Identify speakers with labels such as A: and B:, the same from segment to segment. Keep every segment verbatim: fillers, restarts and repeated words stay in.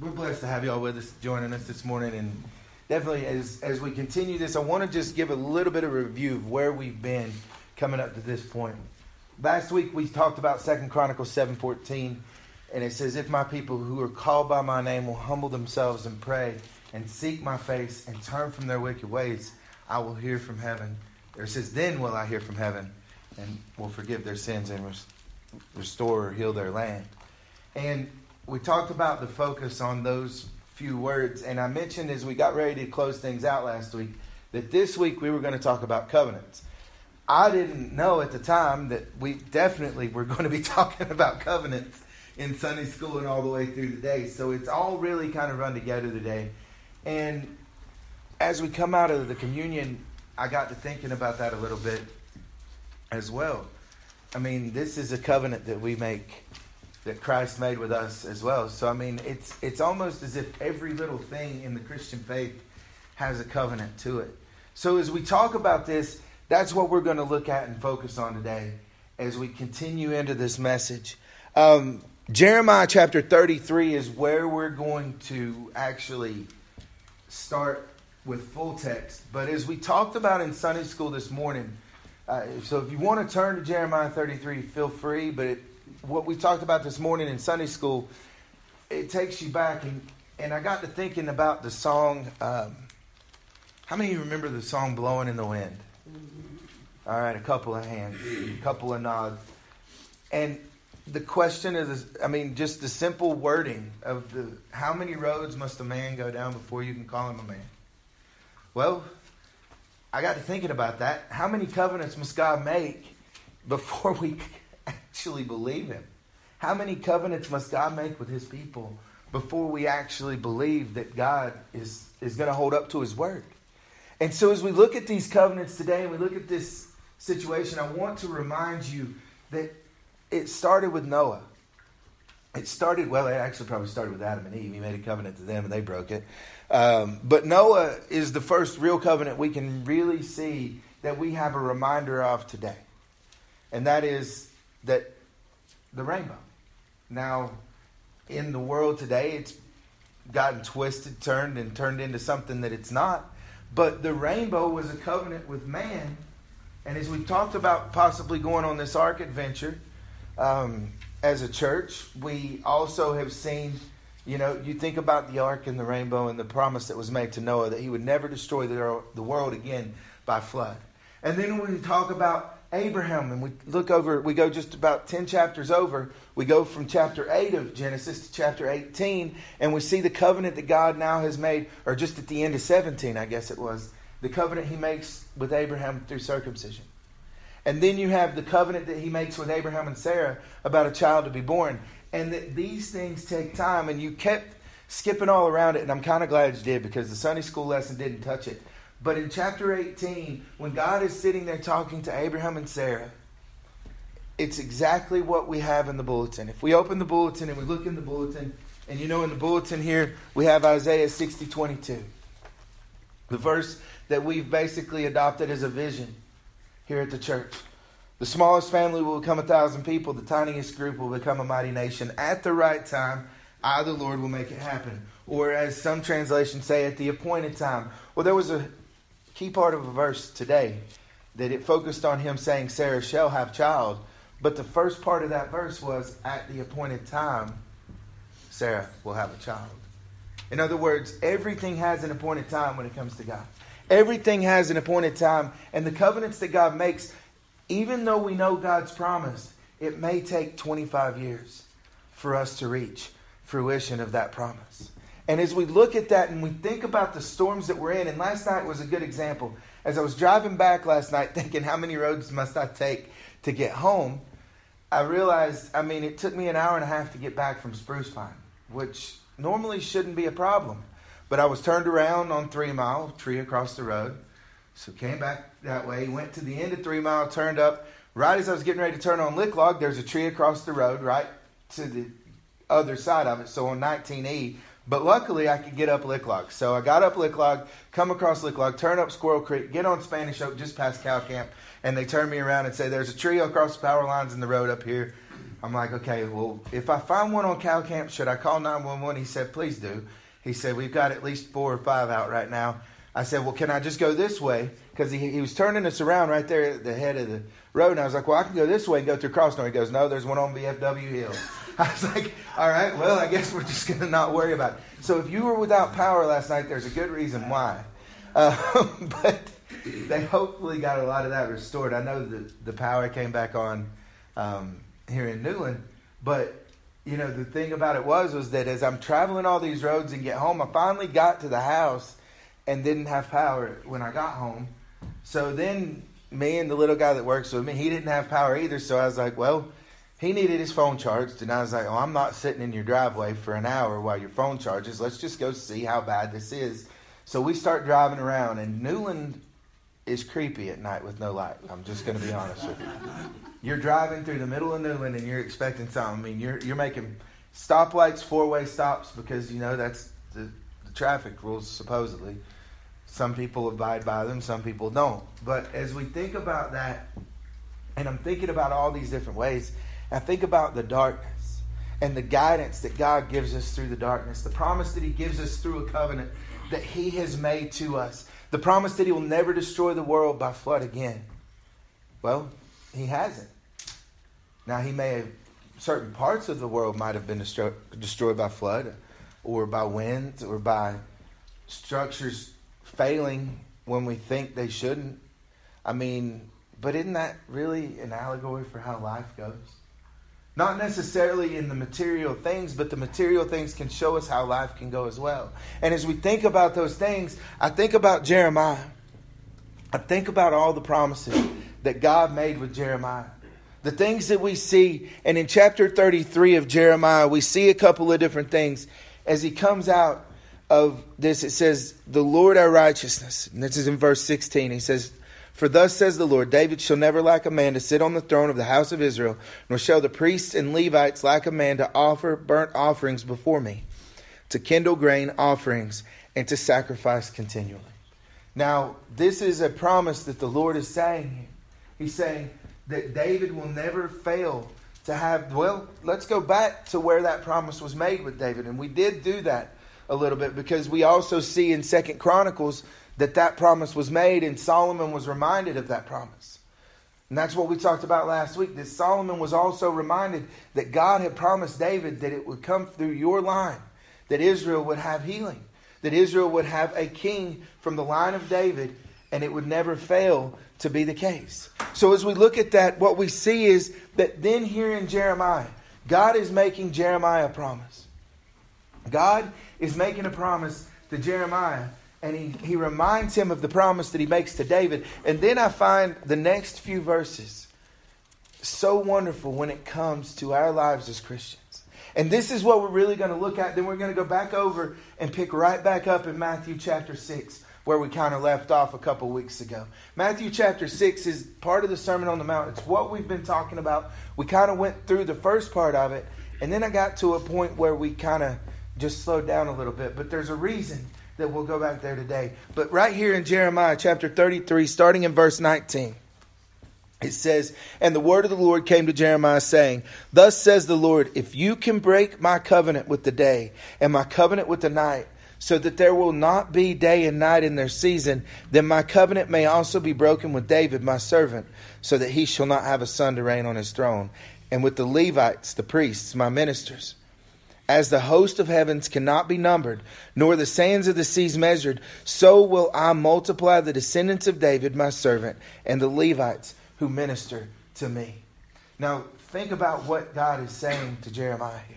A: We're blessed to have y'all with us, joining us this morning. And definitely as, as we continue this, I want to just give a little bit of a review of where we've been coming up to this point. Last week we talked about Second Chronicles seven fourteen, and it says, if my people who are called by my name will humble themselves and pray and seek my face and turn from their wicked ways, I will hear from heaven. Or it says, then will I hear from heaven and will forgive their sins and res- restore or heal their land. And we talked about the focus on those few words. And I mentioned as we got ready to close things out last week that this week we were going to talk about covenants. I didn't know at the time that we definitely were going to be talking about covenants in Sunday school and all the way through the day. So it's all really kind of run together today. And as we come out of the communion, I got to thinking about that a little bit as well. I mean, this is a covenant that we make, that Christ made with us as well. So, I mean, it's it's almost as if every little thing in the Christian faith has a covenant to it. So as we talk about this, that's what we're going to look at and focus on today as we continue into this message. Um, Jeremiah chapter thirty-three is where we're going to actually start with full text. But as we talked about in Sunday school this morning, uh, so if you want to turn to Jeremiah thirty-three, feel free. But it, what we talked about this morning in Sunday school, it takes you back. And, and I got to thinking about the song. Um, how many of you remember the song Blowing in the Wind? Mm-hmm. All right, a couple of hands, a couple of nods. And the question is, I mean, just the simple wording of the, how many roads must a man go down before you can call him a man? Well, I got to thinking about that. How many covenants must God make before we actually believe him? How many covenants must God make with his people before we actually believe that God is, is going to hold up to his word? And so as we look at these covenants today and we look at this situation, I want to remind you that it started with Noah. It started, well, it actually probably started with Adam and Eve. He made a covenant to them and they broke it. Um, but Noah is the first real covenant we can really see that we have a reminder of today. And that is that the rainbow. Now, in the world today, it's gotten twisted, turned, and turned into something that it's not. But the rainbow was a covenant with man. And as we've talked about possibly going on this ark adventure, um, as a church, we also have seen, you know, you think about the ark and the rainbow and the promise that was made to Noah that he would never destroy the, the world again by flood. And then when we talk about Abraham and we look over, we go just about ten chapters over, we go from chapter eight of Genesis to chapter eighteen, and we see the covenant that God now has made, or just at the end of seventeen, I guess it was, the covenant he makes with Abraham through circumcision. And then you have the covenant that he makes with Abraham and Sarah about a child to be born. And that these things take time. And you kept skipping all around it. And I'm kind of glad you did, because the Sunday school lesson didn't touch it. But in chapter eighteen, when God is sitting there talking to Abraham and Sarah, it's exactly what we have in the bulletin. If we open the bulletin and we look in the bulletin, and you know in the bulletin here, we have Isaiah sixty twenty-two. The verse that we've basically adopted as a vision here at the church. The smallest family will become a thousand people. The tiniest group will become a mighty nation. At the right time, I, the Lord, will make it happen. Or as some translations say, at the appointed time. Well, there was a key part of a verse today that it focused on him saying, Sarah shall have child. But the first part of that verse was, at the appointed time, Sarah will have a child. In other words, everything has an appointed time when it comes to God. Everything has an appointed time. And the covenants that God makes, even though we know God's promise, it may take twenty-five years for us to reach fruition of that promise. And as we look at that and we think about the storms that we're in, and last night was a good example. As I was driving back last night thinking, how many roads must I take to get home? I realized, I mean, it took me an hour and a half to get back from Spruce Pine, which normally shouldn't be a problem. But I was turned around on Three Mile, tree across the road. So came back that way, went to the end of Three Mile, turned up. Right as I was getting ready to turn on Lick Log, there's a tree across the road right to the other side of it. So on nineteen E. But luckily I could get up Lick Log. So I got up Lick Log, come across Lick Log, turn up Squirrel Creek, get on Spanish Oak just past Cow Camp. And they turn me around and say, there's a tree across the power lines in the road up here. I'm like, okay, well, if I find one on cow camp, should I call nine one one? He said, please do. He said, we've got at least four or five out right now. I said, well, can I just go this way? Because he, he was turning us around right there at the head of the road. And I was like, well, I can go this way and go through Crossnor. He goes, no, there's one on V F W Hill. I was like, all right, well, I guess we're just going to not worry about it. So if you were without power last night, there's a good reason why. Uh, but they hopefully got a lot of that restored. I know that the power came back on um, here in Newland. But, you know, the thing about it was, was that as I'm traveling all these roads and get home, I finally got to the house and didn't have power when I got home. So then me and the little guy that works with me, he didn't have power either. So I was like, well, he needed his phone charged. And I was like, oh, I'm not sitting in your driveway for an hour while your phone charges. Let's just go see how bad this is. So we start driving around, and Newland is creepy at night with no light. I'm just going to be honest with you. You're driving through the middle of Newland and you're expecting something. I mean, you're you're making stoplights, four-way stops, because, you know, that's the, the traffic rules, supposedly. Some people abide by them, some people don't. But as we think about that, and I'm thinking about all these different ways, I think about the darkness and the guidance that God gives us through the darkness, the promise that he gives us through a covenant that he has made to us, the promise that he will never destroy the world by flood again. Well, he hasn't. Now, he may have, certain parts of the world might have been destroyed, destroyed by flood or by winds or by structures failing when we think they shouldn't. I mean, but isn't that really an allegory for how life goes? Not necessarily in the material things, but the material things can show us how life can go as well. And as we think about those things, I think about Jeremiah. I think about all the promises that God made with Jeremiah. The things that we see, and in chapter thirty-three of Jeremiah, we see a couple of different things. As he comes out of this, it says, the Lord our righteousness. And this is in verse sixteen. He says, for thus says the Lord, David shall never lack a man to sit on the throne of the house of Israel, nor shall the priests and Levites lack a man to offer burnt offerings before me, to kindle grain offerings, and to sacrifice continually. Now, this is a promise that the Lord is saying here. He's saying that David will never fail to have, well, let's go back to where that promise was made with David. And we did do that a little bit, because we also see in Second Chronicles that that promise was made, and Solomon was reminded of that promise. And that's what we talked about last week, that Solomon was also reminded that God had promised David that it would come through your line, that Israel would have healing, that Israel would have a king from the line of David, and it would never fail to be the case. So as we look at that, what we see is that then here in Jeremiah, God is making Jeremiah a promise. God is making a promise to Jeremiah, and he, he reminds him of the promise that he makes to David. And then I find the next few verses so wonderful when it comes to our lives as Christians. And this is what we're really going to look at. Then we're going to go back over and pick right back up in Matthew chapter six, where we kind of left off a couple weeks ago. Matthew chapter six is part of the Sermon on the Mount. It's what we've been talking about. We kind of went through the first part of it, and then I got to a point where we kind of just slowed down a little bit. But there's a reason that we'll go back there today. But right here in Jeremiah chapter thirty-three, starting in verse nineteen, it says, and the word of the Lord came to Jeremiah, saying, thus says the Lord, if you can break my covenant with the day and my covenant with the night, so that there will not be day and night in their season, then my covenant may also be broken with David, my servant, so that he shall not have a son to reign on his throne, and with the Levites, the priests, my ministers. As the host of heavens cannot be numbered, nor the sands of the seas measured, so will I multiply the descendants of David, my servant, and the Levites who minister to me. Now, think about what God is saying to Jeremiah here.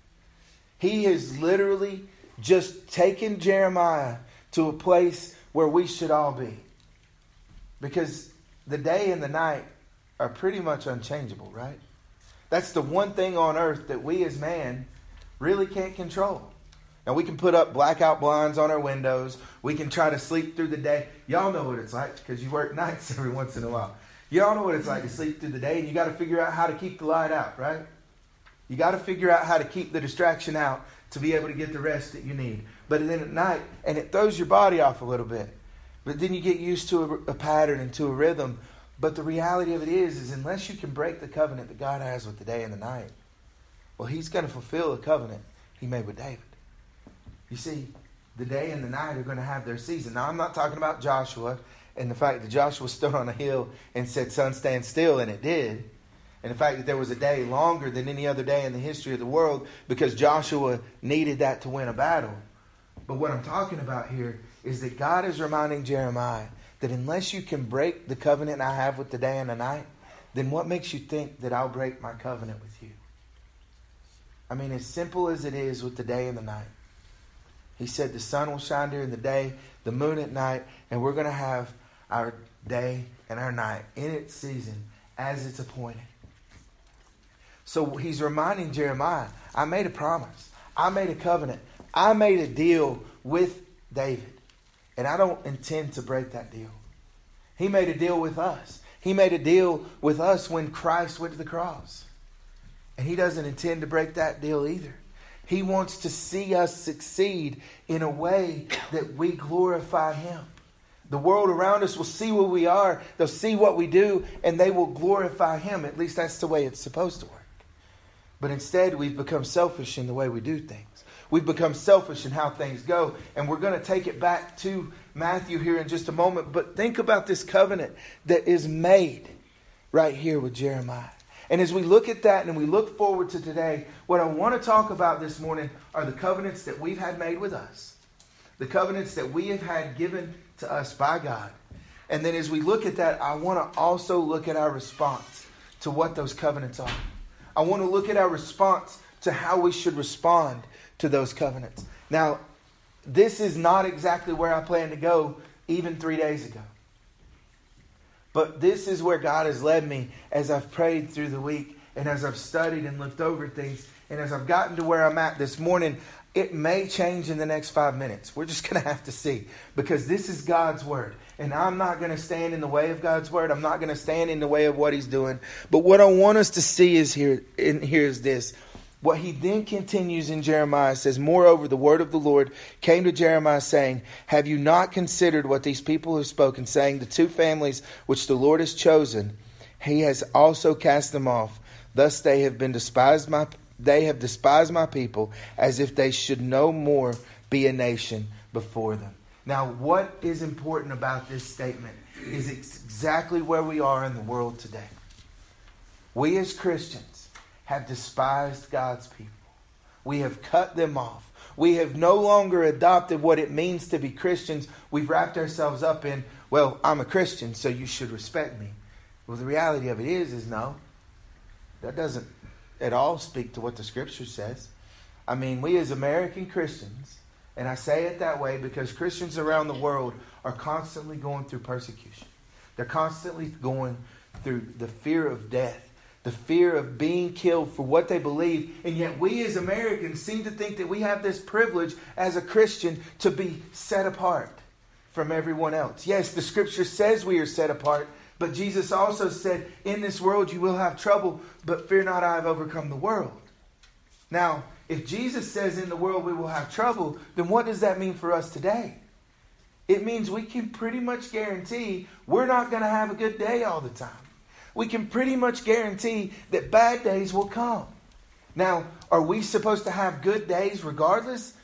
A: He has literally just taken Jeremiah to a place where we should all be. Because the day and the night are pretty much unchangeable, right? That's the one thing on earth that we as man really can't control. Now, we can put up blackout blinds on our windows. We can try to sleep through the day. Y'all know what it's like because you work nights every once in a while. Y'all know what it's like to sleep through the day, and you got to figure out how to keep the light out, right? You got to figure out how to keep the distraction out to be able to get the rest that you need. But then at night, and it throws your body off a little bit. But then you get used to a, a pattern and to a rhythm. But the reality of it is, is unless you can break the covenant that God has with the day and the night, well, he's going to fulfill the covenant he made with David. You see, the day and the night are going to have their season. Now, I'm not talking about Joshua and the fact that Joshua stood on a hill and said, sun, stand still, and it did. And the fact that there was a day longer than any other day in the history of the world because Joshua needed that to win a battle. But what I'm talking about here is that God is reminding Jeremiah that unless you can break the covenant I have with the day and the night, then what makes you think that I'll break my covenant with you? I mean, as simple as it is with the day and the night. He said the sun will shine during the day, the moon at night, and we're going to have our day and our night in its season as it's appointed. So he's reminding Jeremiah, I made a promise. I made a covenant. I made a deal with David. And I don't intend to break that deal. He made a deal with us. He made a deal with us when Christ went to the cross. And he doesn't intend to break that deal either. He wants to see us succeed in a way that we glorify him. The world around us will see who we are. They'll see what we do, and they will glorify him. At least that's the way it's supposed to work. But instead, we've become selfish in the way we do things. We've become selfish in how things go. And we're going to take it back to Matthew here in just a moment. But think about this covenant that is made right here with Jeremiah. And as we look at that and we look forward to today, what I want to talk about this morning are the covenants that we've had made with us. The covenants that we have had given to us by God. And then as we look at that, I want to also look at our response to what those covenants are. I want to look at our response to how we should respond to those covenants. Now, this is not exactly where I plan to go even three days ago. But this is where God has led me as I've prayed through the week and as I've studied and looked over things. And as I've gotten to where I'm at this morning, it may change in the next five minutes. We're just going to have to see. Because this is God's word. And I'm not going to stand in the way of God's word. I'm not going to stand in the way of what he's doing. But what I want us to see is here, and here's this. What he then continues in Jeremiah says, moreover, the word of the Lord came to Jeremiah saying, have you not considered what these people have spoken, saying, the two families which the Lord has chosen, he has also cast them off. Thus they have been despised my they have despised my people, as if they should no more be a nation before them. Now, what is important about this statement is exactly where we are in the world today. We as Christians have despised God's people. We have cut them off. We have no longer adopted what it means to be Christians. We've wrapped ourselves up in, well, I'm a Christian, so you should respect me. Well, the reality of it is, is no. That doesn't at all speak to what the Scripture says. I mean, we as American Christians, and I say it that way because Christians around the world are constantly going through persecution. They're constantly going through the fear of death, the fear of being killed for what they believe. And yet we as Americans seem to think that we have this privilege as a Christian to be set apart from everyone else. Yes, the Scripture says we are set apart, but Jesus also said, in this world you will have trouble, but fear not, I have overcome the world. Now, if Jesus says in the world we will have trouble, then what does that mean for us today? It means we can pretty much guarantee we're not going to have a good day all the time. We can pretty much guarantee that bad days will come. Now, are we supposed to have good days regardless?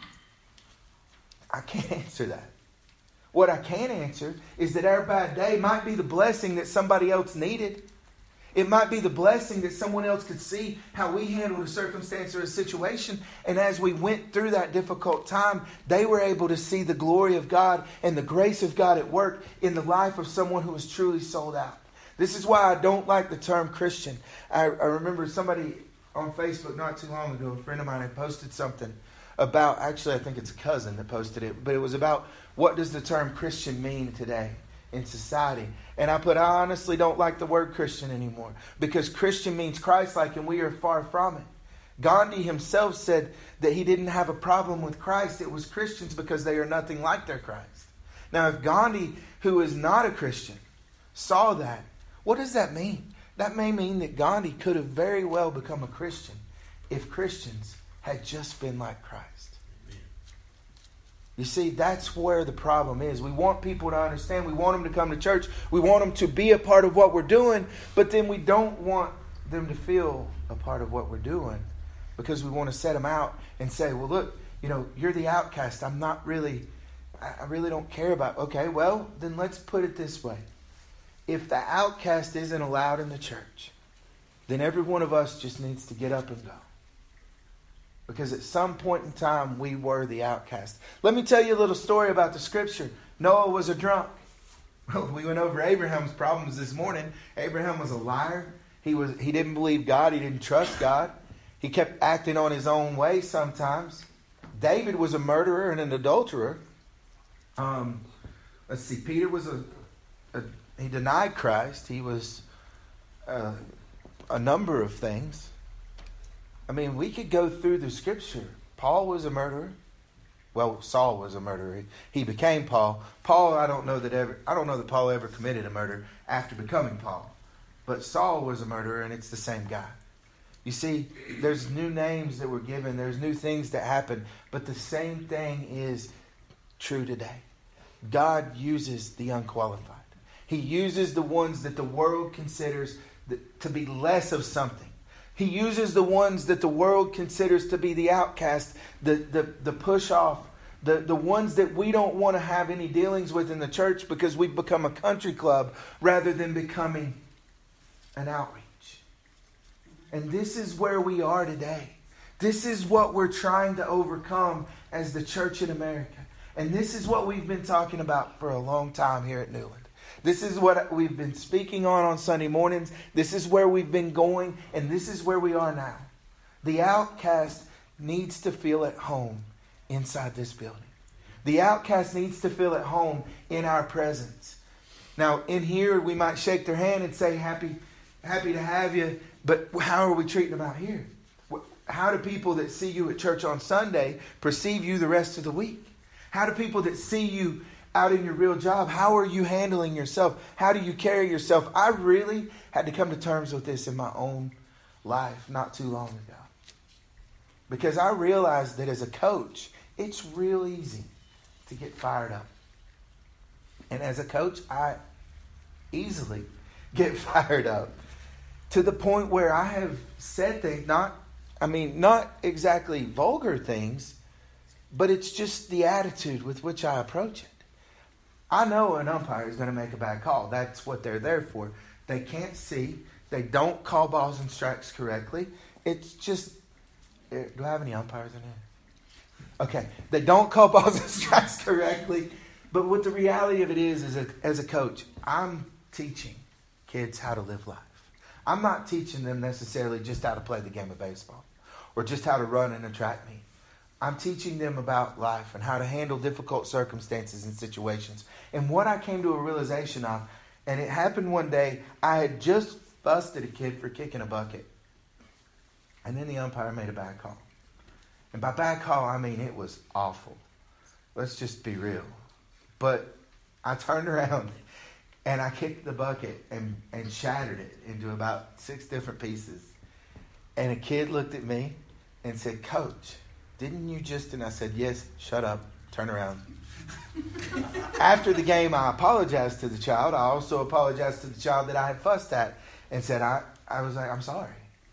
A: I can't answer that. What I can answer is that our bad day might be the blessing that somebody else needed. It might be the blessing that someone else could see how we handled a circumstance or a situation. And as we went through that difficult time, they were able to see the glory of God and the grace of God at work in the life of someone who was truly sold out. This is why I don't like the term Christian. I, I remember somebody on Facebook not too long ago, a friend of mine had posted something about, actually I think it's a cousin that posted it, but it was about what does the term Christian mean today in society. And I put, I honestly don't like the word Christian anymore, because Christian means Christ-like and we are far from it. Gandhi himself said that he didn't have a problem with Christ. It was Christians because they are nothing like their Christ. Now, if Gandhi, who is not a Christian, saw that, what does that mean? That may mean that Gandhi could have very well become a Christian if Christians had just been like Christ. You see, that's where the problem is. We want people to understand. We want them to come to church. We want them to be a part of what we're doing. But then we don't want them to feel a part of what we're doing because we want to set them out and say, well, look, you know, you're the outcast. I'm not really, I really don't care about. Okay, well, then let's put it this way. If the outcast isn't allowed in the church, then every one of us just needs to get up and go. Because at some point in time, we were the outcast. Let me tell you a little story about the scripture. Noah was a drunk. Well, we went over Abraham's problems this morning. Abraham was a liar. He was he didn't believe God. He didn't trust God. He kept acting on his own way sometimes. David was a murderer and an adulterer. Um, let's see. Peter was a, a he denied Christ. He was uh, a number of things. I mean, we could go through the scripture. Paul was a murderer. Well, Saul was a murderer. He became Paul. Paul, I don't know that ever. I don't know that Paul ever committed a murder after becoming Paul. But Saul was a murderer, and it's the same guy. You see, there's new names that were given. There's new things that happen. But the same thing is true today. God uses the unqualified. He uses the ones that the world considers to be less of something. He uses the ones that the world considers to be the outcast, the, the, the push off, the, the ones that we don't want to have any dealings with in the church because we've become a country club rather than becoming an outreach. And this is where we are today. This is what we're trying to overcome as the church in America. And this is what we've been talking about for a long time here at Newland. This is what we've been speaking on on Sunday mornings. This is where we've been going, and this is where we are now. The outcast needs to feel at home inside this building. The outcast needs to feel at home in our presence. Now, in here, we might shake their hand and say, happy, happy to have you, but how are we treating them out here? How do people that see you at church on Sunday perceive you the rest of the week? How do people that see you out in your real job, how are you handling yourself? How do you carry yourself? I really had to come to terms with this in my own life not too long ago. Because I realized that as a coach, it's real easy to get fired up. And as a coach, I easily get fired up to the point where I have said things, not, I mean, not exactly vulgar things, but it's just the attitude with which I approach it. I know an umpire is going to make a bad call. That's what they're there for. They can't see. They don't call balls and strikes correctly. It's just... Do I have any umpires in here? Okay. They don't call balls and strikes correctly. But what the reality of it is, is a, as a coach, I'm teaching kids how to live life. I'm not teaching them necessarily just how to play the game of baseball or just how to run in a track meet. I'm teaching them about life and how to handle difficult circumstances and situations. And what I came to a realization of, and it happened one day, I had just busted a kid for kicking a bucket. And then the umpire made a bad call. And by bad call, I mean it was awful. Let's just be real. But I turned around and I kicked the bucket and, and shattered it into about six different pieces. And a kid looked at me and said, "Coach, didn't you just..." And I said, "Yes, shut up, turn around." After the game, I apologized to the child. I also apologized to the child that I had fussed at and said, I, I was like, "I'm sorry."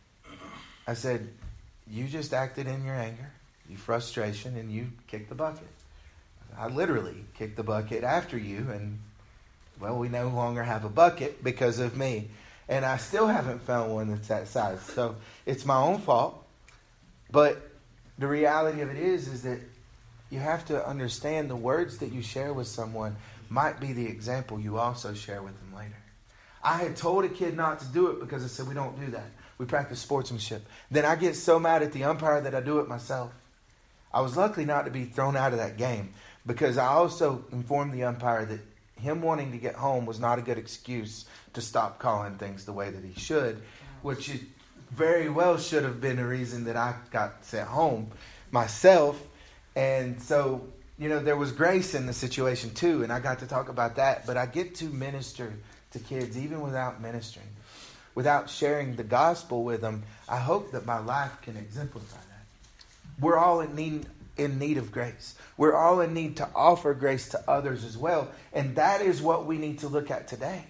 A: I said, "You just acted in your anger, your frustration, and you kicked the bucket. I literally kicked the bucket after you, and, well, we no longer have a bucket because of me. And I still haven't found one that's that size. So it's my own fault. But the reality of it is, is that you have to understand the words that you share with someone might be the example you also share with them later. I had told a kid not to do it because I said, we don't do that. We practice sportsmanship. Then I get so mad at the umpire that I do it myself. I was lucky not to be thrown out of that game because I also informed the umpire that him wanting to get home was not a good excuse to stop calling things the way that he should, which it very well should have been a reason that I got sent home myself. And so, you know, there was grace in the situation too, and I got to talk about that. But I get to minister to kids even without ministering, without sharing the gospel with them. I hope that my life can exemplify that. We're all in need, in need of grace. We're all in need to offer grace to others as well. And that is what we need to look at today.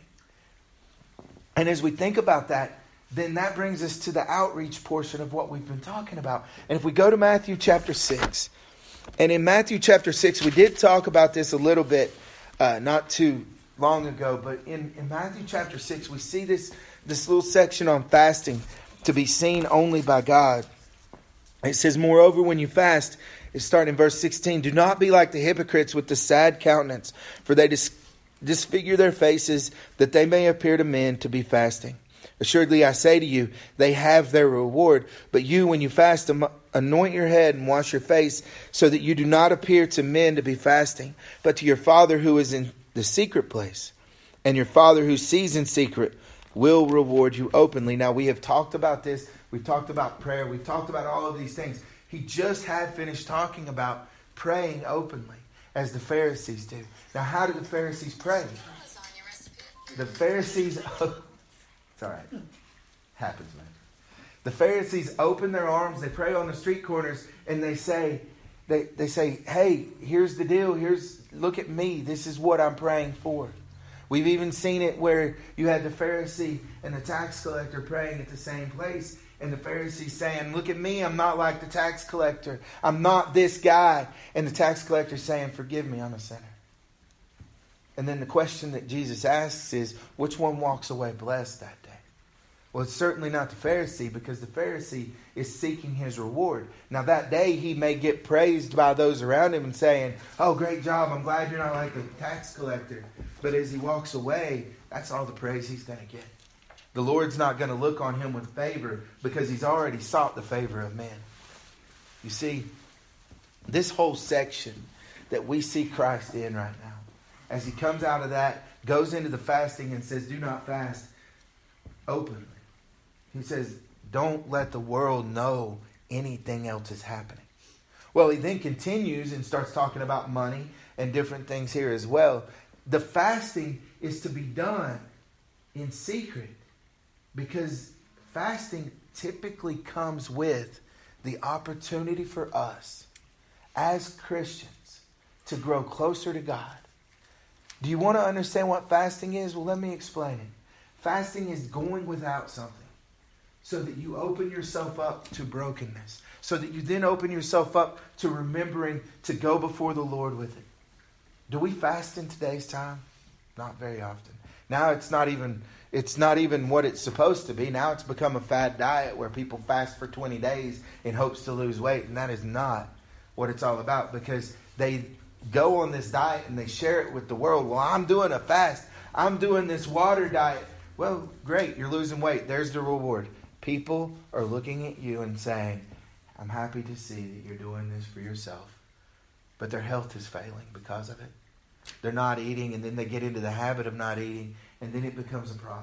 A: And as we think about that, then that brings us to the outreach portion of what we've been talking about. And if we go to Matthew chapter six, and in Matthew chapter six, we did talk about this a little bit uh, not too long ago, but in, in Matthew chapter six, we see this, this little section on fasting to be seen only by God. It says, moreover, when you fast, it's starting in verse sixteen, do not be like the hypocrites with the sad countenance, for they dis- disfigure their faces, that they may appear to men to be fasting. Assuredly, I say to you, they have their reward. But you, when you fast, anoint your head and wash your face, so that you do not appear to men to be fasting, but to your Father who is in the secret place. And your Father who sees in secret will reward you openly. Now, we have talked about this. We've talked about prayer. We've talked about all of these things. He just had finished talking about praying openly, as the Pharisees do. Now, how did the Pharisees pray? The Pharisees... It's all right. Happens, man. The Pharisees open their arms. They pray on the street corners, and they say, they, they say, hey, here's the deal. Here's, look at me. This is what I'm praying for. We've even seen it where you had the Pharisee and the tax collector praying at the same place. And the Pharisee saying, look at me. I'm not like the tax collector. I'm not this guy. And the tax collector saying, forgive me, I'm a sinner. And then the question that Jesus asks is, which one walks away blessed that day? Well, it's certainly not the Pharisee, because the Pharisee is seeking his reward. Now, that day he may get praised by those around him and saying, oh, great job, I'm glad you're not like the tax collector. But as he walks away, that's all the praise he's going to get. The Lord's not going to look on him with favor, because he's already sought the favor of men. You see, this whole section that we see Christ in right now, as he comes out of that, goes into the fasting and says, do not fast openly. He says, don't let the world know anything else is happening. Well, he then continues and starts talking about money and different things here as well. The fasting is to be done in secret, because fasting typically comes with the opportunity for us as Christians to grow closer to God. Do you want to understand what fasting is? Well, let me explain it. Fasting is going without something, so that you open yourself up to brokenness, so that you then open yourself up to remembering to go before the Lord with it. Do we fast in today's time? Not very often. Now it's not even it's not even what it's supposed to be. Now it's become a fad diet where people fast for twenty days in hopes to lose weight, and that is not what it's all about, because they go on this diet and they share it with the world. Well, I'm doing a fast. I'm doing this water diet. Well, great, you're losing weight. There's the reward. People are looking at you and saying, I'm happy to see that you're doing this for yourself. But their health is failing because of it. They're not eating, and then they get into the habit of not eating, and then it becomes a problem.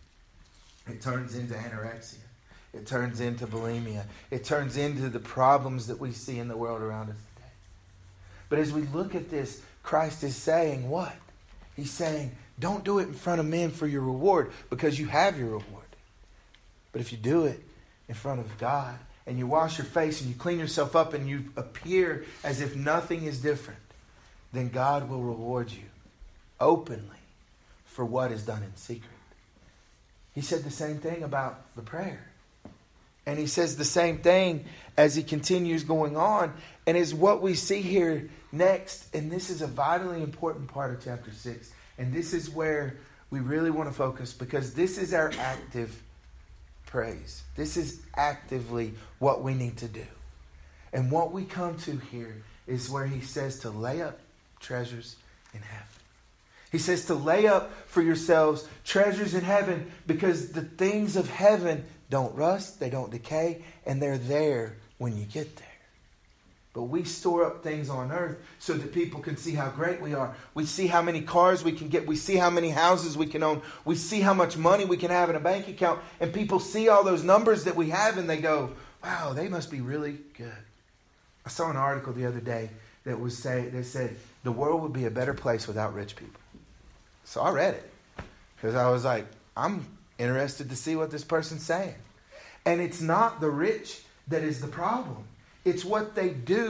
A: It turns into anorexia. It turns into bulimia. It turns into the problems that we see in the world around us today. But as we look at this, Christ is saying what? He's saying, don't do it in front of men for your reward, because you have your reward. But if you do it in front of God, and you wash your face and you clean yourself up and you appear as if nothing is different, then God will reward you openly for what is done in secret. He said the same thing about the prayer. And he says the same thing as he continues going on. And is what we see here next. And this is a vitally important part of chapter six. And this is where we really want to focus, because this is our active praise. This is actively what we need to do. And what we come to here is where he says to lay up treasures in heaven. He says to lay up for yourselves treasures in heaven, because the things of heaven don't rust, they don't decay, and they're there when you get there. But we store up things on earth so that people can see how great we are. We see how many cars we can get. We see how many houses we can own. We see how much money we can have in a bank account. And people see all those numbers that we have and they go, wow, they must be really good. I saw an article the other day that was say that said the world would be a better place without rich people. So I read it because I was like, I'm interested to see what this person's saying. And it's not the rich that is the problem. It's what they do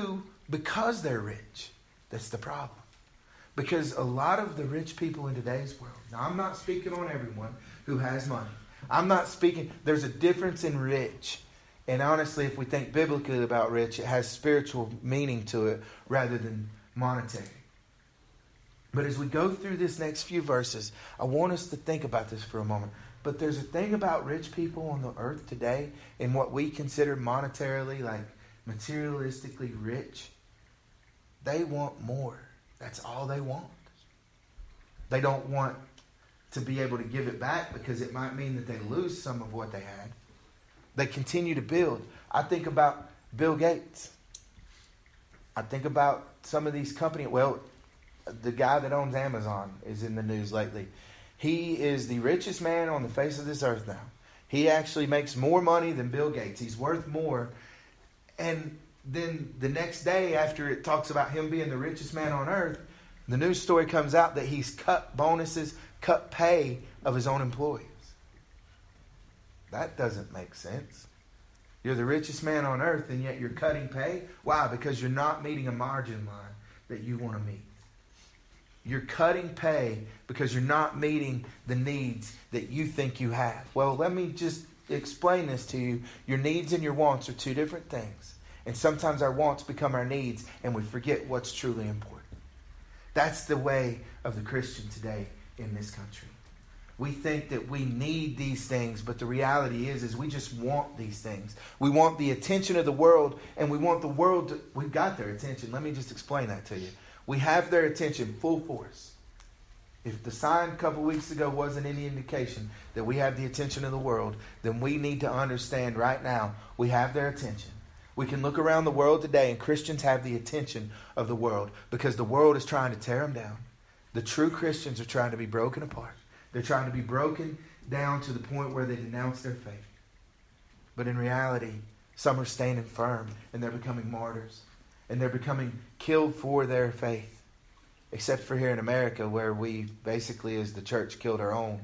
A: because they're rich. That's the problem. Because a lot of the rich people in today's world, now I'm not speaking on everyone who has money. I'm not speaking, there's a difference in rich. And honestly, if we think biblically about rich, it has spiritual meaning to it rather than monetary. But as we go through this next few verses, I want us to think about this for a moment. But there's a thing about rich people on the earth today, in what we consider monetarily, like materialistically rich. They want more. That's all they want. They don't want to be able to give it back because it might mean that they lose some of what they had. They continue to build. I think about Bill Gates. I think about some of these companies. Well, the guy that owns Amazon is in the news lately. He is the richest man on the face of this earth now. He actually makes more money than Bill Gates. He's worth more. And then the next day, after it talks about him being the richest man on earth, the news story comes out that he's cut bonuses, cut pay of his own employees. That doesn't make sense. You're the richest man on earth, and yet you're cutting pay? Why? Because you're not meeting a margin line that you want to meet. You're cutting pay because you're not meeting the needs that you think you have. Well, let me just explain this to you. Your needs and your wants are two different things. And sometimes our wants become our needs, and we forget what's truly important. That's the way of the Christian today in this country. We think that we need these things, but the reality is, is we just want these things. We want the attention of the world, and we want the world to... We've got their attention. Let me just explain that to you. We have their attention full force. If the sign a couple weeks ago wasn't any indication that we have the attention of the world, then we need to understand right now we have their attention. We can look around the world today, and Christians have the attention of the world because the world is trying to tear them down. The true Christians are trying to be broken apart. They're trying to be broken down to the point where they denounce their faith. But in reality, some are standing firm, and they're becoming martyrs. And they're becoming killed for their faith. Except for here in America, where we basically, as the church, killed our own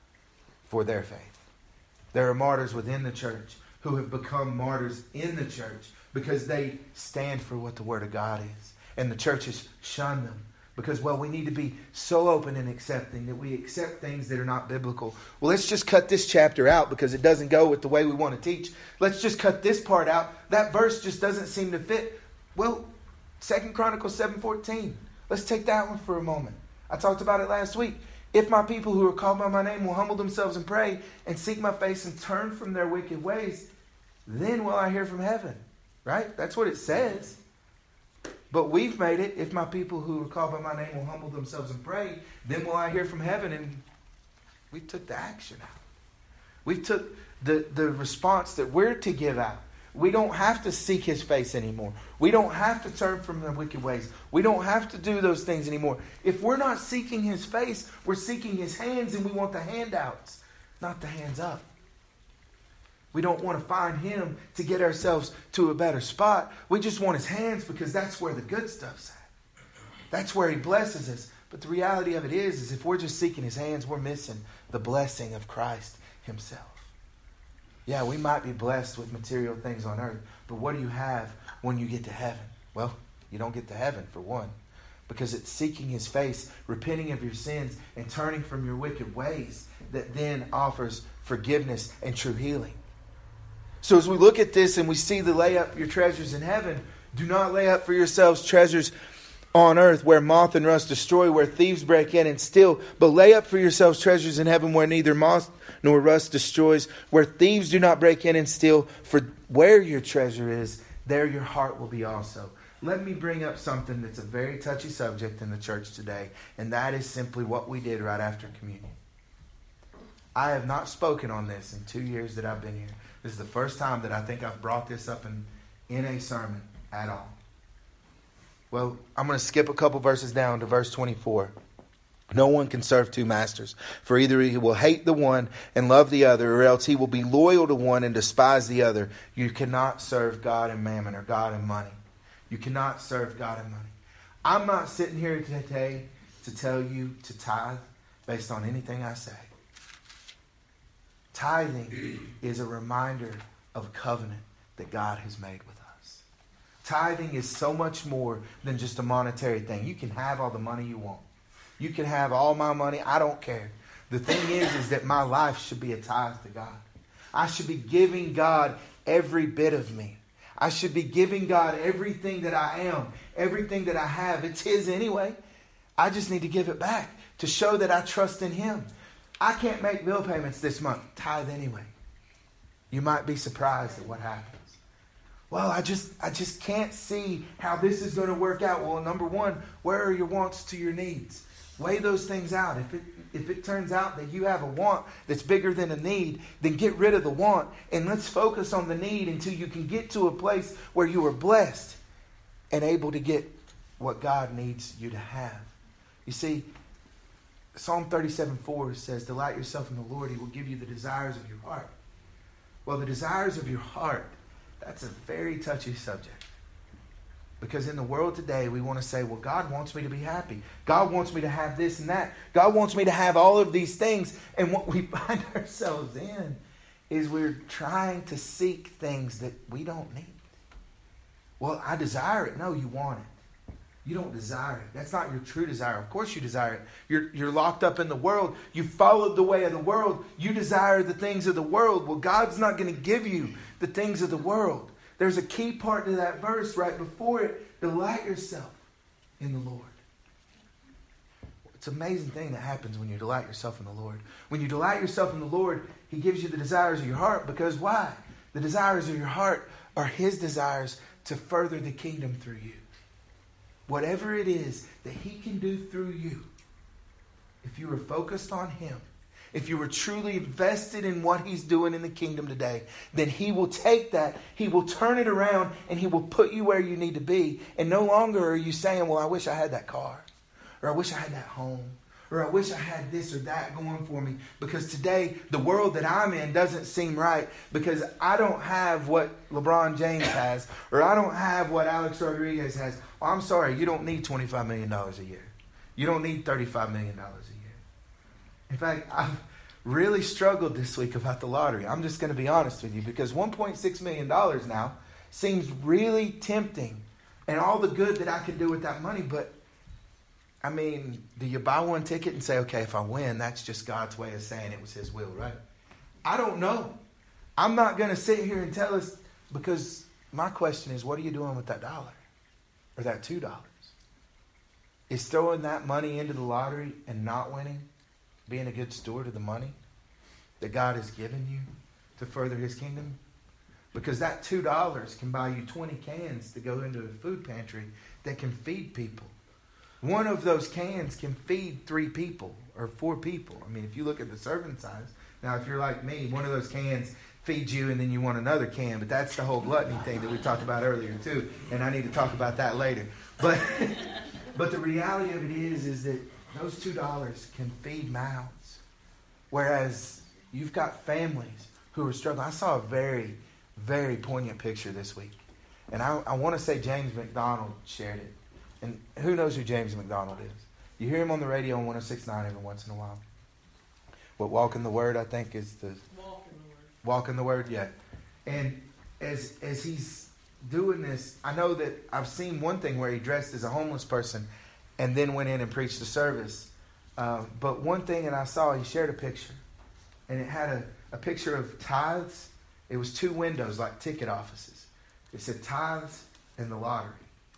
A: for their faith. There are martyrs within the church who have become martyrs in the church because they stand for what the Word of God is. And the church has shunned them. Because, well, we need to be so open and accepting that we accept things that are not biblical. Well, let's just cut this chapter out because it doesn't go with the way we want to teach. Let's just cut this part out. That verse just doesn't seem to fit. Well, Second Chronicles seven fourteen. Let's take that one for a moment. I talked about it last week. If my people who are called by my name will humble themselves and pray and seek my face and turn from their wicked ways, then will I hear from heaven. Right? That's what it says. But we've made it, if my people who are called by my name will humble themselves and pray, then will I hear from heaven. And we took the action out. We took the, the response that we're to give out. We don't have to seek His face anymore. We don't have to turn from the wicked ways. We don't have to do those things anymore. If we're not seeking His face, we're seeking His hands, and we want the handouts, not the hands up. We don't want to find Him to get ourselves to a better spot. We just want His hands because that's where the good stuff's at. That's where He blesses us. But the reality of it is, is if we're just seeking His hands, we're missing the blessing of Christ Himself. Yeah, we might be blessed with material things on earth, but what do you have when you get to heaven? Well, you don't get to heaven, for one, because it's seeking His face, repenting of your sins, and turning from your wicked ways that then offers forgiveness and true healing. So as we look at this and we see the lay up your treasures in heaven, do not lay up for yourselves treasures on earth where moth and rust destroy, where thieves break in and steal, but lay up for yourselves treasures in heaven where neither moth nor rust destroys, where thieves do not break in and steal. For where your treasure is, there your heart will be also. Let me bring up something that's a very touchy subject in the church today, and that is simply what we did right after communion. I have not spoken on this in two years that I've been here. This is the first time that I think I've brought this up in, in a sermon at all. Well, I'm going to skip a couple verses down to verse twenty-four. No one can serve two masters, for either he will hate the one and love the other, or else he will be loyal to one and despise the other. You cannot serve God and mammon, or God and money. You cannot serve God and money. I'm not sitting here today to tell you to tithe based on anything I say. Tithing is a reminder of a covenant that God has made with us. Tithing is so much more than just a monetary thing. You can have all the money you want. You can have all my money. I don't care. The thing is, is that my life should be a tithe to God. I should be giving God every bit of me. I should be giving God everything that I am, everything that I have. It's His anyway. I just need to give it back to show that I trust in Him. I can't make bill payments this month. Tithe anyway. You might be surprised at what happens. Well, I just I just can't see how this is going to work out. Well, number one, where are your wants to your needs? Weigh those things out. If it if it turns out that you have a want that's bigger than a need, then get rid of the want and let's focus on the need until you can get to a place where you are blessed and able to get what God needs you to have. You see, Psalm thirty-seven four says, delight yourself in the Lord. He will give you the desires of your heart. Well, the desires of your heart, that's a very touchy subject. Because in the world today, we want to say, well, God wants me to be happy. God wants me to have this and that. God wants me to have all of these things. And what we find ourselves in is we're trying to seek things that we don't need. Well, I desire it. No, you want it. You don't desire it. That's not your true desire. Of course you desire it. You're, you're locked up in the world. You followed the way of the world. You desire the things of the world. Well, God's not going to give you the things of the world. There's a key part to that verse right before it. Delight yourself in the Lord. It's an amazing thing that happens when you delight yourself in the Lord. When you delight yourself in the Lord, He gives you the desires of your heart. Because why? The desires of your heart are His desires to further the kingdom through you. Whatever it is that He can do through you, if you are focused on Him, if you were truly invested in what He's doing in the kingdom today, then He will take that, He will turn it around, and He will put you where you need to be. And no longer are you saying, well, I wish I had that car, or I wish I had that home, or I wish I had this or that going for me. Because today, the world that I'm in doesn't seem right because I don't have what LeBron James has, or I don't have what Alex Rodriguez has. Well, I'm sorry, you don't need twenty-five million dollars a year. You don't need thirty-five million dollars a year. In fact, I've really struggled this week about the lottery. I'm just going to be honest with you because one point six million dollars now seems really tempting and all the good that I could do with that money. But, I mean, do you buy one ticket and say, okay, if I win, that's just God's way of saying it was His will, right? I don't know. I'm not going to sit here and tell us because my question is, what are you doing with that dollar or that two dollars? Is throwing that money into the lottery and not winning being a good steward of the money that God has given you to further His kingdom? Because that two dollars can buy you twenty cans to go into a food pantry that can feed people. One of those cans can feed three people or four people. I mean, if you look at the serving size. Now, if you're like me, one of those cans feeds you and then you want another can. But that's the whole gluttony thing that we talked about earlier too. And I need to talk about that later. But but the reality of it is, is that those two dollars can feed mouths. Whereas you've got families who are struggling. I saw a very, very poignant picture this week. And I, I want to say James McDonald shared it. And who knows who James McDonald is? You hear him on the radio on one oh six point nine every once in a while. What, Walk in the Word, I think, is the... Walk in the Word. Walk in the Word, yeah. And as as he's doing this, I know that I've seen one thing where he dressed as a homeless person and then went in and preached the service. Uh, but one thing that I saw, he shared a picture. And it had a, a picture of tithes. It was two windows like ticket offices. It said tithes and the lottery.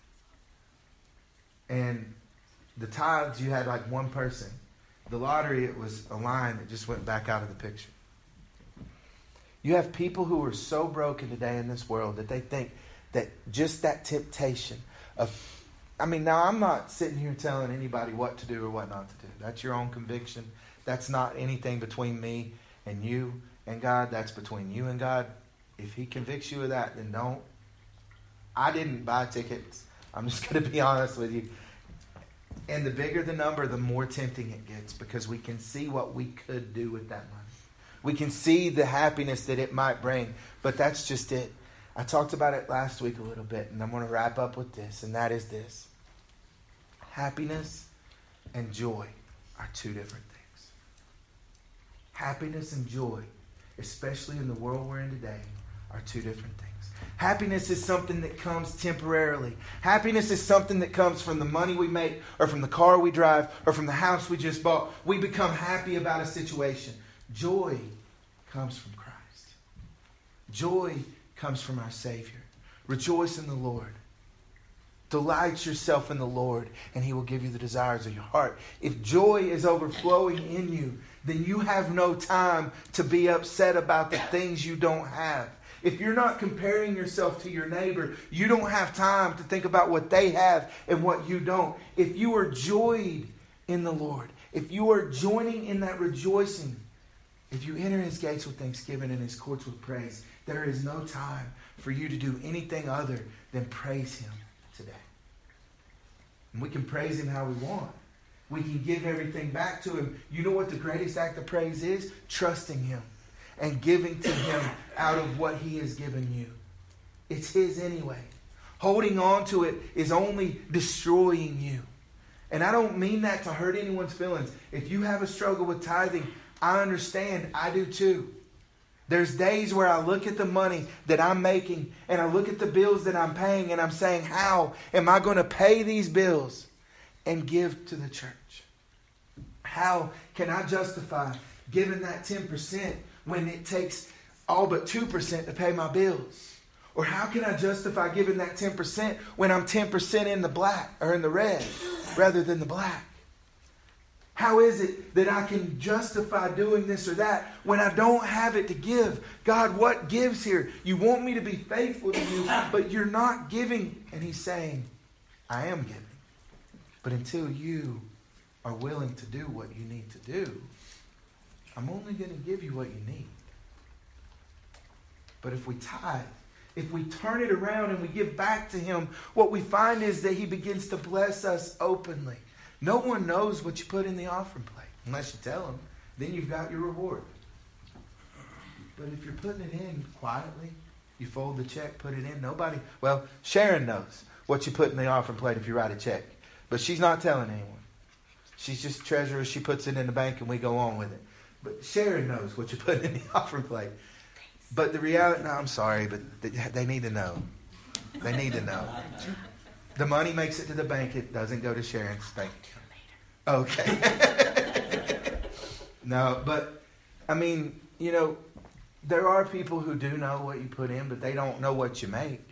A: And the tithes, you had like one person. The lottery, it was a line that just went back out of the picture. You have people who are so broken today in this world that they think that just that temptation of, I mean, now I'm not sitting here telling anybody what to do or what not to do. That's your own conviction. That's not anything between me and you and God. That's between you and God. If He convicts you of that, then don't. I didn't buy tickets. I'm just going to be honest with you. And the bigger the number, the more tempting it gets because we can see what we could do with that money. We can see the happiness that it might bring, but that's just it. I talked about it last week a little bit, and I'm going to wrap up with this, and that is this. Happiness and joy are two different things. Happiness and joy, especially in the world we're in today, are two different things. Happiness is something that comes temporarily. Happiness is something that comes from the money we make, or from the car we drive, or from the house we just bought. We become happy about a situation. Joy comes from Christ. Joy comes from our Savior. Rejoice in the Lord. Delight yourself in the Lord, and He will give you the desires of your heart. If joy is overflowing in you, then you have no time to be upset about the things you don't have. If you're not comparing yourself to your neighbor, you don't have time to think about what they have and what you don't. If you are joyed in the Lord, if you are joining in that rejoicing, if you enter His gates with thanksgiving and His courts with praise, there is no time for you to do anything other than praise Him today. And we can praise Him how we want. We can give everything back to Him. You know what the greatest act of praise is? Trusting Him and giving to Him out of what He has given you. It's His anyway. Holding on to it is only destroying you. And I don't mean that to hurt anyone's feelings. If you have a struggle with tithing, I understand. I do too. There's days where I look at the money that I'm making and I look at the bills that I'm paying and I'm saying, how am I going to pay these bills and give to the church? How can I justify giving that ten percent when it takes all but two percent to pay my bills? Or how can I justify giving that ten percent when I'm ten percent in the black or in the red rather than the black? How is it that I can justify doing this or that when I don't have it to give? God, what gives here? You want me to be faithful to you, but you're not giving. And He's saying, I am giving. But until you are willing to do what you need to do, I'm only going to give you what you need. But if we tithe, if we turn it around and we give back to Him, what we find is that He begins to bless us openly. No one knows what you put in the offering plate unless you tell them. Then you've got your reward. But if you're putting it in quietly, you fold the check, put it in, nobody... Well, Sharon knows what you put in the offering plate if you write a check. But she's not telling anyone. She's just treasurer. She puts it in the bank and we go on with it. But Sharon knows what you put in the offering plate. But the reality... No, I'm sorry, but they, they need to know. They need to know. The money makes it to the bank. It doesn't go to Sharon's bank account. Okay. No, but, I mean, you know, there are people who do know what you put in, but they don't know what you make.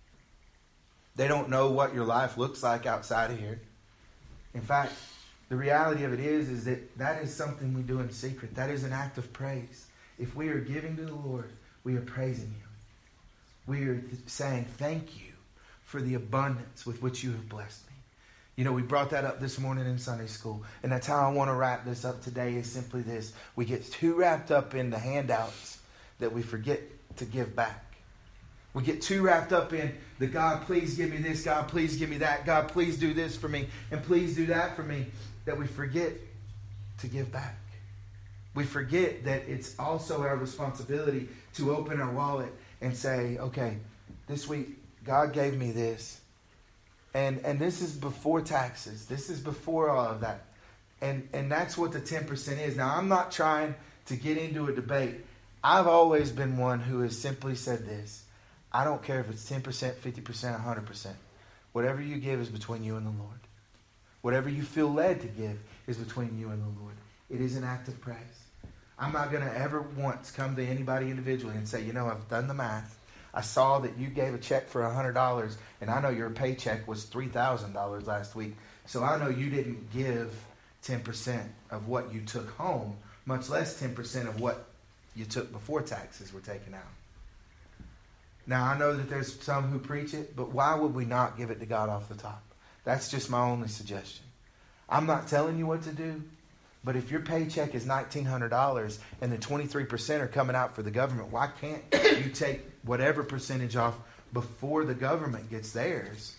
A: They don't know what your life looks like outside of here. In fact, the reality of it is, is that that is something we do in secret. That is an act of praise. If we are giving to the Lord, we are praising Him. We are saying, thank you for the abundance with which you have blessed me. You know, we brought that up this morning in Sunday school. And that's how I want to wrap this up today, is simply this. We get too wrapped up in the handouts that we forget to give back. We get too wrapped up in the God, please give me this. God, please give me that. God, please do this for me. And please do that for me. That we forget to give back. We forget that it's also our responsibility to open our wallet and say, okay, this week, God gave me this. And and this is before taxes. This is before all of that. And and that's what the ten percent is. Now, I'm not trying to get into a debate. I've always been one who has simply said this. I don't care if it's ten percent, fifty percent, one hundred percent. Whatever you give is between you and the Lord. Whatever you feel led to give is between you and the Lord. It is an act of praise. I'm not going to ever once come to anybody individually and say, you know, I've done the math. I saw that you gave a check for one hundred dollars, and I know your paycheck was three thousand dollars last week. So I know you didn't give ten percent of what you took home, much less ten percent of what you took before taxes were taken out. Now, I know that there's some who preach it, but why would we not give it to God off the top? That's just my only suggestion. I'm not telling you what to do, but if your paycheck is nineteen hundred dollars and the twenty-three percent are coming out for the government, why can't you take whatever percentage off before the government gets theirs?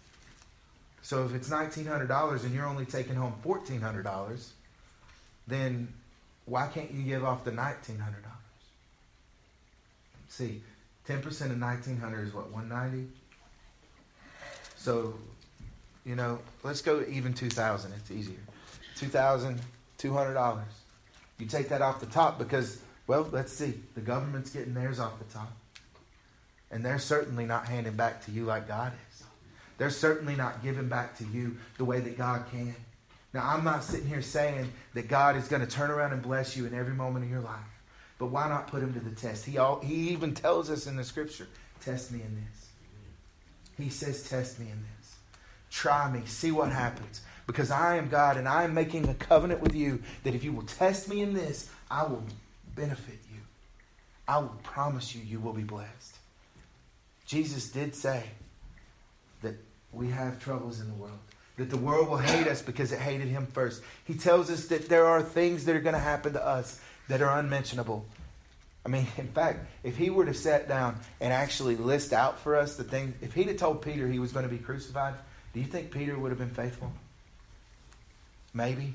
A: So if it's nineteen hundred dollars and you're only taking home fourteen hundred dollars, then why can't you give off the nineteen hundred dollars? See, ten percent of nineteen hundred dollars is what, one hundred ninety dollars? So, you know, let's go even two thousand dollars. It's easier. two thousand two hundred dollars. You take that off the top because, well, let's see. The government's getting theirs off the top. And they're certainly not handing back to you like God is. They're certainly not giving back to you the way that God can. Now, I'm not sitting here saying that God is going to turn around and bless you in every moment of your life. But why not put him to the test? He all, he even tells us in the scripture, test me in this. He says, test me in this. Try me. See what happens. Because I am God and I am making a covenant with you that if you will test me in this, I will benefit you. I will promise you, you will be blessed. Jesus did say that we have troubles in the world. That the world will hate us because it hated him first. He tells us that there are things that are going to happen to us that are unmentionable. I mean, in fact, if he were to sit down and actually list out for us the things, if he'd have told Peter he was going to be crucified, do you think Peter would have been faithful? Maybe.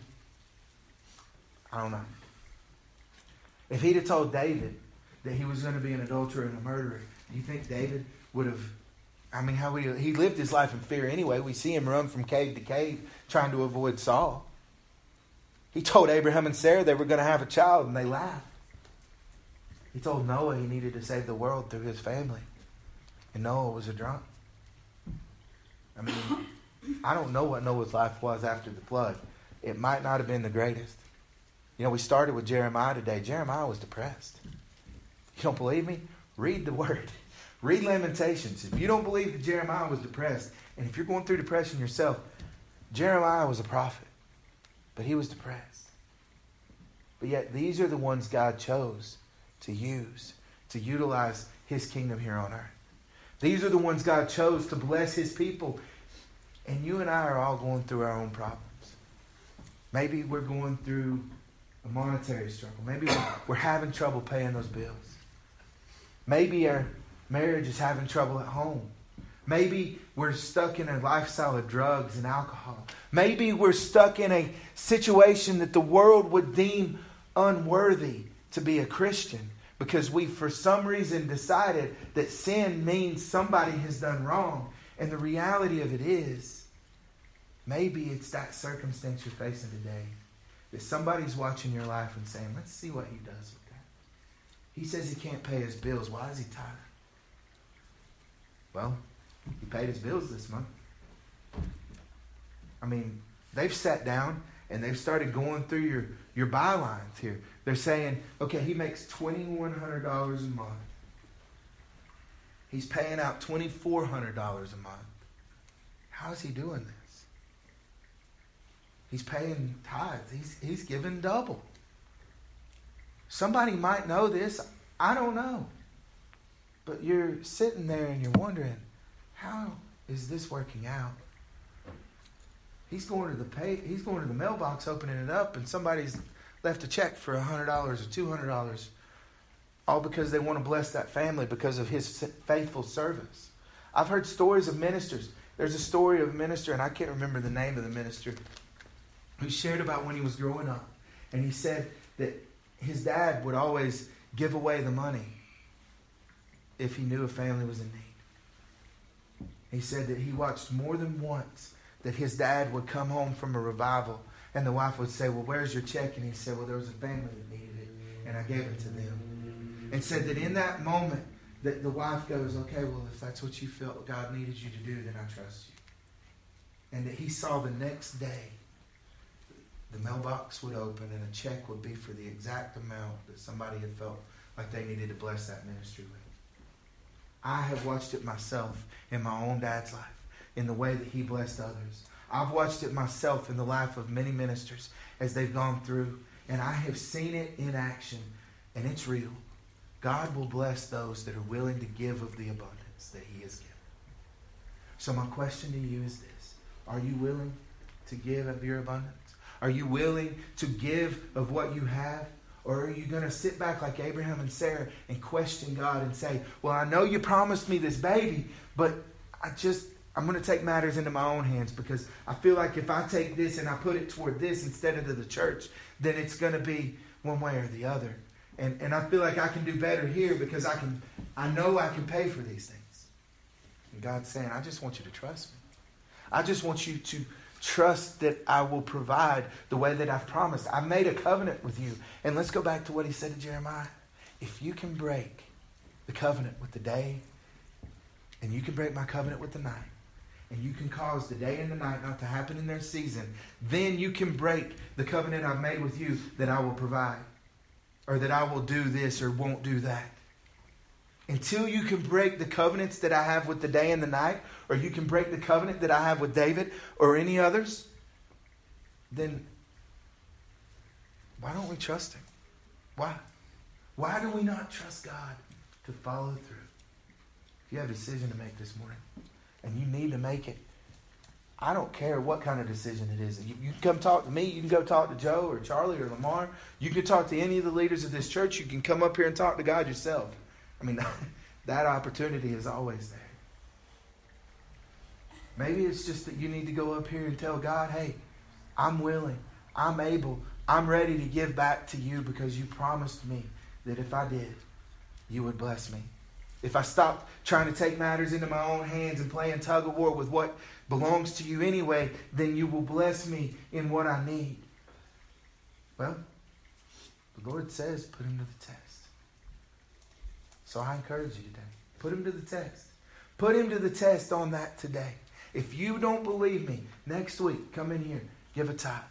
A: I don't know. If he'd have told David that he was going to be an adulterer and a murderer, do you think David would have, I mean, how would he, he lived his life in fear anyway. We see him run from cave to cave trying to avoid Saul. He told Abraham and Sarah they were going to have a child and they laughed. He told Noah he needed to save the world through his family. And Noah was a drunk. I mean, I don't know what Noah's life was after the flood. It might not have been the greatest. You know, we started with Jeremiah today. Jeremiah was depressed. You don't believe me? Read the word. Read Lamentations. If you don't believe that Jeremiah was depressed, and if you're going through depression yourself, Jeremiah was a prophet, but he was depressed. But yet these are the ones God chose to use, to utilize his kingdom here on earth. These are the ones God chose to bless his people. And you and I are all going through our own problems. Maybe we're going through a monetary struggle. Maybe we're having trouble paying those bills. Maybe our marriage is having trouble at home. Maybe we're stuck in a lifestyle of drugs and alcohol. Maybe we're stuck in a situation that the world would deem unworthy to be a Christian because we, for some reason, decided that sin means somebody has done wrong. And the reality of it is, maybe it's that circumstance you're facing today that somebody's watching your life and saying, let's see what he does with that. He says he can't pay his bills. Why is he tired? Well, he paid his bills this month. I mean, they've sat down and they've started going through your, your bylines here. They're saying, okay, he makes twenty-one hundred dollars a month. He's paying out twenty-four hundred dollars a month. How is he doing this? He's paying tithes. He's, he's giving double. Somebody might know this. I don't know. But you're sitting there and you're wondering, how is this working out? He's going to the pay, he's going to the mailbox, opening it up, and somebody's left a check for one hundred dollars or two hundred dollars. All because they want to bless that family because of his faithful service. I've heard stories of ministers. There's a story of a minister, and I can't remember the name of the minister, who shared about when he was growing up. And he said that his dad would always give away the money if he knew a family was in need. He said that he watched more than once that his dad would come home from a revival, and the wife would say, well, where's your check? And he said, well, there was a family that needed it, and I gave it to them. And said that in that moment, that the wife goes, okay, well, if that's what you felt God needed you to do, then I trust you. And that he saw the next day, the mailbox would open and a check would be for the exact amount that somebody had felt like they needed to bless that ministry with. I have watched it myself in my own dad's life, in the way that he blessed others. I've watched it myself in the life of many ministers as they've gone through, and I have seen it in action, and it's real. God will bless those that are willing to give of the abundance that he has given. So my question to you is this. Are you willing to give of your abundance? Are you willing to give of what you have? Or are you going to sit back like Abraham and Sarah and question God and say, well, I know you promised me this baby, but I just, I'm going to take matters into my own hands because I feel like if I take this and I put it toward this instead of to the church, then it's going to be one way or the other. And and I feel like I can do better here because I can, I know I can pay for these things. And God's saying, I just want you to trust me. I just want you to trust that I will provide the way that I've promised. I've made a covenant with you. And let's go back to what he said to Jeremiah. If you can break the covenant with the day and you can break my covenant with the night, and you can cause the day and the night not to happen in their season, then you can break the covenant I've made with you that I will provide, or that I will do this or won't do that. Until you can break the covenants that I have with the day and the night, or you can break the covenant that I have with David or any others, then why don't we trust him? Why? Why do we not trust God to follow through? If you have a decision to make this morning, and you need to make it, I don't care what kind of decision it is. You, you can come talk to me. You can go talk to Joe or Charlie or Lamar. You can talk to any of the leaders of this church. You can come up here and talk to God yourself. I mean, that opportunity is always there. Maybe it's just that you need to go up here and tell God, hey, I'm willing, I'm able, I'm ready to give back to you because you promised me that if I did, you would bless me. If I stopped trying to take matters into my own hands and playing tug of war with what belongs to you anyway, then you will bless me in what I need. Well, the Lord says put him to the test. So I encourage you today. Put him to the test. Put him to the test on that today. If you don't believe me, next week, come in here. Give a tithe.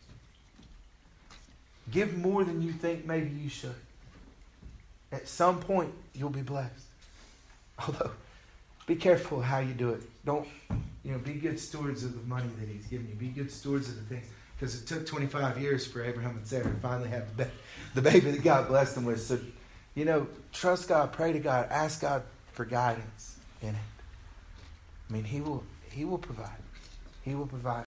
A: Give more than you think maybe you should. At some point, you'll be blessed. Although, be careful how you do it. Don't, you know, be good stewards of the money that he's given you. Be good stewards of the things. Because it took twenty-five years for Abraham and Sarah to finally have the, ba- the baby that God blessed them with. So, you know, trust God, pray to God, ask God for guidance in it. I mean, he will, he will provide. He will provide.